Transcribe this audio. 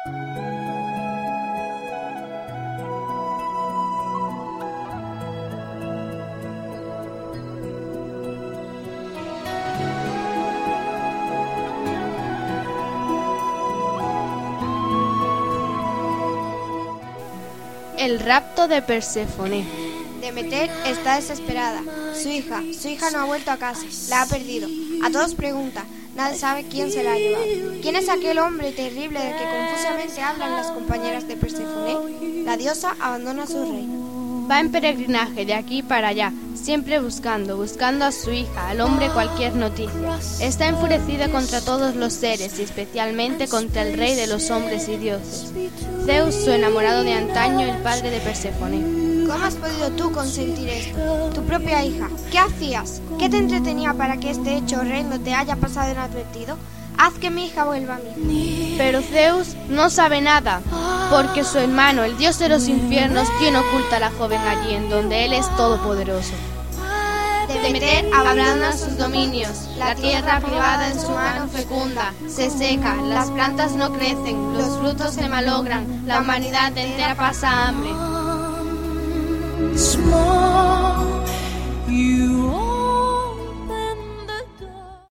El rapto de Perséfone. Demeter está desesperada. Su hija no ha vuelto a casa, la ha perdido. A todos pregunta, nadie sabe quién se la ha llevado. ¿Quién es aquel hombre terrible del que confusamente hablan las compañeras de Perséfone? La diosa abandona su reino. Va en peregrinaje de aquí para allá, siempre buscando a su hija, al hombre cualquier noticia. Está enfurecida contra todos los seres y especialmente contra el rey de los hombres y dioses, Zeus, su enamorado de antaño, el padre de Perséfone. ¿Cómo has podido tú consentir esto? Tu propia hija. ¿Qué hacías? ¿Qué te entretenía para que este hecho horrendo te haya pasado inadvertido? Haz que mi hija vuelva a mí. Pero Zeus no sabe nada, porque su hermano, el dios de los infiernos, tiene oculta a la joven allí, en donde él es todopoderoso. Demeter abandona sus dominios, la tierra privada en su mano fecunda, se seca, las plantas no crecen, los frutos se malogran, la humanidad entera pasa hambre.